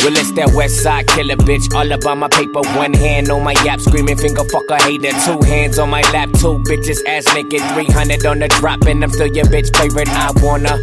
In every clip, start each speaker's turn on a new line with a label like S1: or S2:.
S1: Well, it's that west side killer, bitch. All about my paper, one hand on my yap, screaming finger fucker hater. 2 hands on my lap, 2 bitches ass naked, 300 on the drop, and I'm still your bitch favorite. I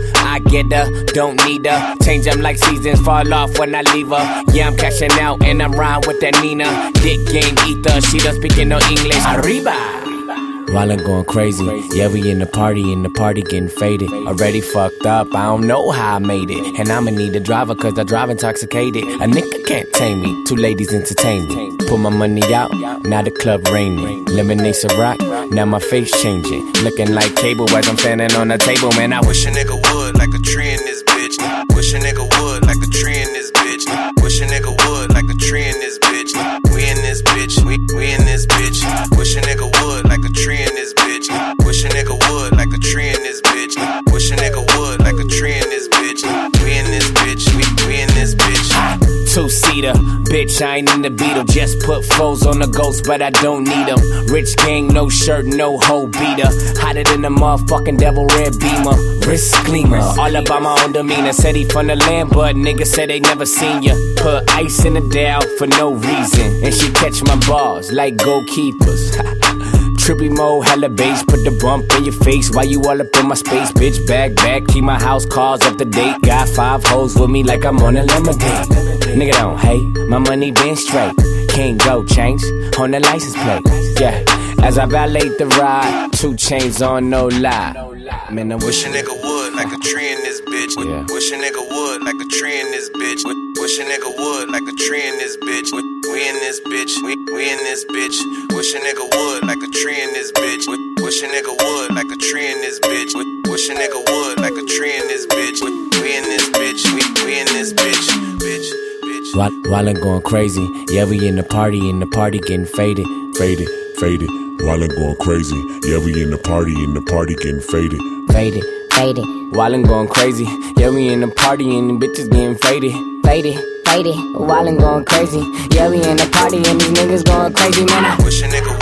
S1: get her, don't need her. Change them like seasons, fall off when I leave her. Yeah, I'm cashing out and I'm riding with that Nina. Dick game ether, she don't speak no English. Arriba! While I'm going crazy, yeah, we in the party getting faded. Already fucked up, I don't know how I made it. And I'ma need a driver cause I drive intoxicated. A nigga can't tame me, 2 ladies entertain me. Put my money out, now the club raining. Lemonade Ciroc, now my face changing. Looking like cable as I'm standing on the table. Man, I wish a nigga would, like a tree in this bitch. Wish a nigga would, like a tree in this bitch. Wish a nigga would, like a tree in this bitch. We in this bitch, we in this bitch. Wish a nigga would, like a tree in this bitch. Wish a nigga would, like a tree in this bitch. Wish a nigga would, like a tree in this bitch. We in this bitch, we in this bitch. 2-seater, bitch, I ain't in the Beetle. Just put foes on the ghost, but I don't need them. Rich gang, no shirt, no hoe beater. Hotter than the motherfucking devil red beamer. Wrist gleamer, all about my own demeanor. Said he from the land, but niggas said they never seen ya. Put ice in the Dow for no reason, and she catch my balls like goalkeepers. Trippy mode, hella bass, put the bump in your face. Why you all up in my space, bitch? Back, keep my house calls up to date. Got 5 hoes with me like I'm on a lemonade. Nigga don't hate, my money been straight. Can't go change on the license plate. Yeah, as I valet the ride, 2 chains on, no lie. Man, I wish a nigga would, like a tree in this bitch. Yeah. Wish a nigga would, like a tree in this bitch. Wish a nigga would, like a tree in this bitch. We in this bitch, we in this bitch. Wish a nigga would, like a tree in this bitch. Wish a nigga would, like a tree in this bitch. Wish a nigga would, like a tree in this bitch. We in this bitch, we in this bitch, bitch. While I'm going crazy, yeah, we in the party getting faded.
S2: While I'm going crazy, yeah, we in the party getting faded.
S3: Faded.
S1: While I'm going crazy, yeah, we in the party and the bitches getting faded.
S3: While I'm going crazy, yeah, we in the party and these niggas going crazy, man.
S1: Wish a nigga